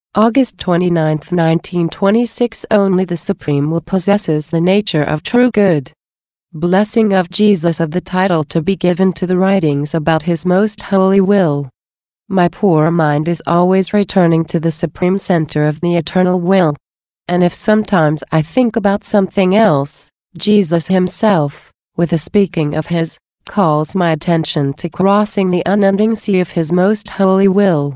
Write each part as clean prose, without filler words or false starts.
August 29, 1926. Only the Supreme Will possesses the nature of true good. Blessing of Jesus of the title to be given to the writings about His most holy will. My poor mind is always returning to the supreme center of the eternal will. And if sometimes I think about something else, Jesus Himself, with a speaking of His, calls my attention to crossing the unending sea of His most holy will.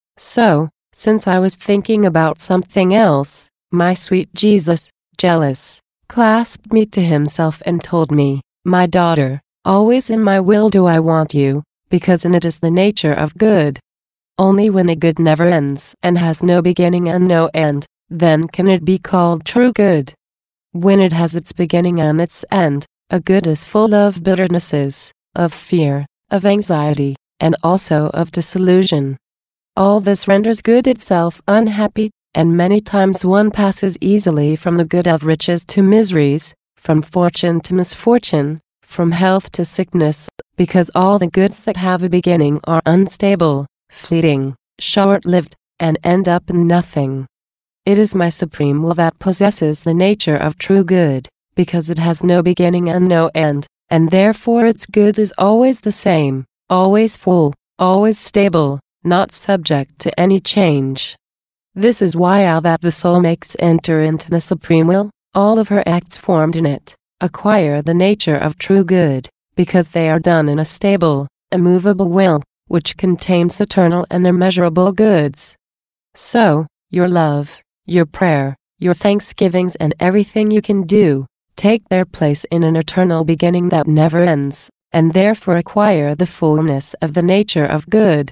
So, since I was thinking about something else, my sweet Jesus, jealous, clasped me to Himself and told me, "My daughter, always in my will do I want you, because in it is the nature of good. Only when a good never ends and has no beginning and no end, then can it be called true good. When it has its beginning and its end, a good is full of bitternesses, of fear, of anxiety, and also of disillusion. All this renders good itself unhappy, and many times one passes easily from the good of riches to miseries, from fortune to misfortune, from health to sickness, because all the goods that have a beginning are unstable, fleeting, short-lived, and end up in nothing. It is my supreme will that possesses the nature of true good, because it has no beginning and no end, and therefore its good is always the same, always full, always stable, not subject to any change. This is why all that the soul makes enter into the supreme will, all of her acts formed in it, acquire the nature of true good, because they are done in a stable, immovable will, which contains eternal and immeasurable goods. So, your love, your prayer, your thanksgivings and everything you can do, take their place in an eternal beginning that never ends, and therefore acquire the fullness of the nature of good.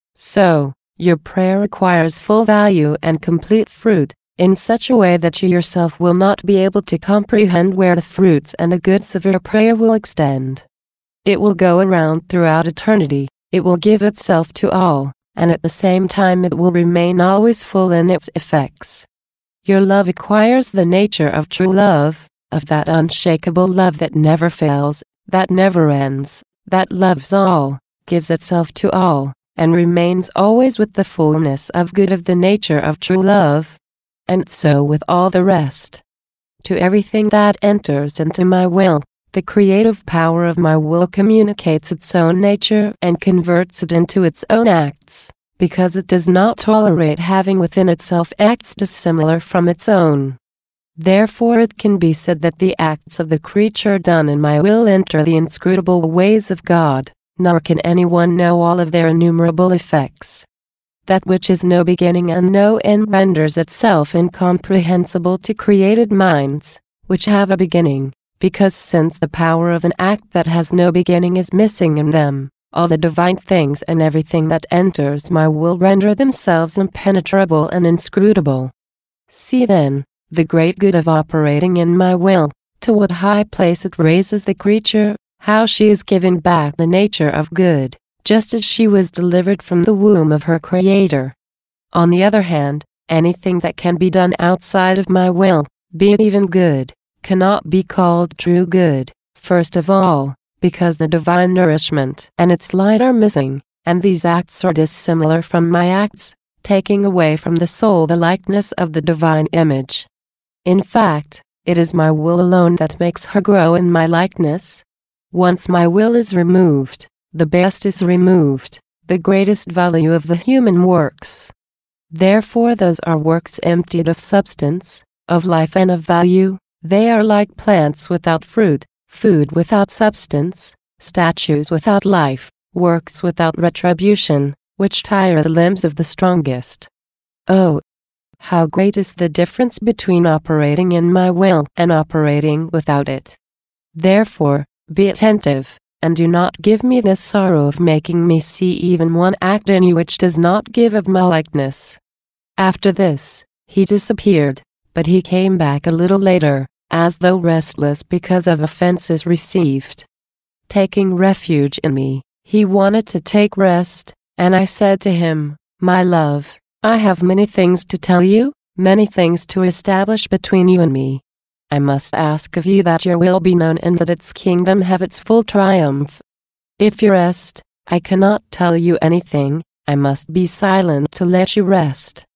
So, your prayer acquires full value and complete fruit, in such a way that you yourself will not be able to comprehend where the fruits and the goods of your prayer will extend. It will go around throughout eternity, it will give itself to all, and at the same time it will remain always full in its effects. Your love acquires the nature of true love, of that unshakable love that never fails, that never ends, that loves all, gives itself to all, and remains always with the fullness of good of the nature of true love. And so with all the rest. To everything that enters into my will, the creative power of my will communicates its own nature and converts it into its own acts, because it does not tolerate having within itself acts dissimilar from its own. Therefore it can be said that the acts of the creature done in my will enter the inscrutable ways of God, nor can anyone know all of their innumerable effects. That which is no beginning and no end renders itself incomprehensible to created minds, which have a beginning, because since the power of an act that has no beginning is missing in them, all the divine things and everything that enters my will render themselves impenetrable and inscrutable. See then, the great good of operating in my will, to what high place it raises the creature, how she is given back the nature of good, just as she was delivered from the womb of her Creator. On the other hand, anything that can be done outside of my will, be it even good, cannot be called true good, first of all, because the divine nourishment and its light are missing, and these acts are dissimilar from my acts, taking away from the soul the likeness of the divine image. In fact, it is my will alone that makes her grow in my likeness. Once my will is removed, the best is removed, the greatest value of the human works. Therefore those are works emptied of substance, of life and of value. They are like plants without fruit, food without substance, statues without life, works without retribution, which tire the limbs of the strongest. Oh, how great is the difference between operating in my will and operating without it. Therefore, be attentive, and do not give me this sorrow of making me see even one act in you which does not give of my likeness. After this, he disappeared, but he came back a little later, as though restless because of offenses received. Taking refuge in me, he wanted to take rest, and I said to him, "My love, I have many things to tell you, many things to establish between you and me. I must ask of you that your will be known and that its kingdom have its full triumph. If you rest, I cannot tell you anything, I must be silent to let you rest."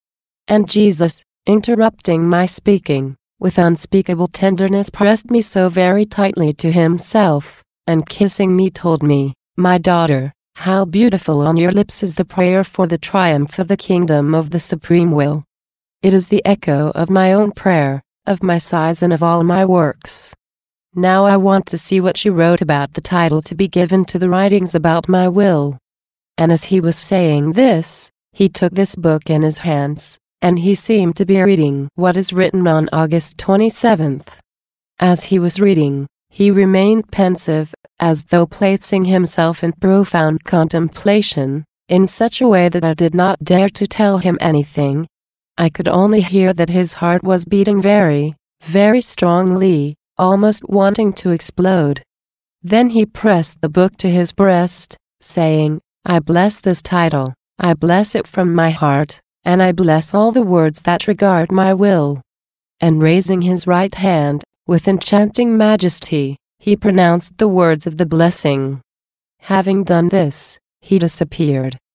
And Jesus, interrupting my speaking, with unspeakable tenderness pressed me so very tightly to himself, and kissing me told me, "My daughter, how beautiful on your lips is the prayer for the triumph of the kingdom of the supreme will. It is the echo of my own prayer, of my sighs and of all my works. Now I want to see what she wrote about the title to be given to the writings about my will." And as he was saying this, he took this book in his hands, and he seemed to be reading what is written on August 27th. As he was reading, he remained pensive, as though placing himself in profound contemplation, in such a way that I did not dare to tell him anything. I could only hear that his heart was beating very, very strongly, almost wanting to explode. Then he pressed the book to his breast, saying, "I bless this title, I bless it from my heart, and I bless all the words that regard my will." And raising his right hand, with enchanting majesty, he pronounced the words of the blessing. Having done this, he disappeared.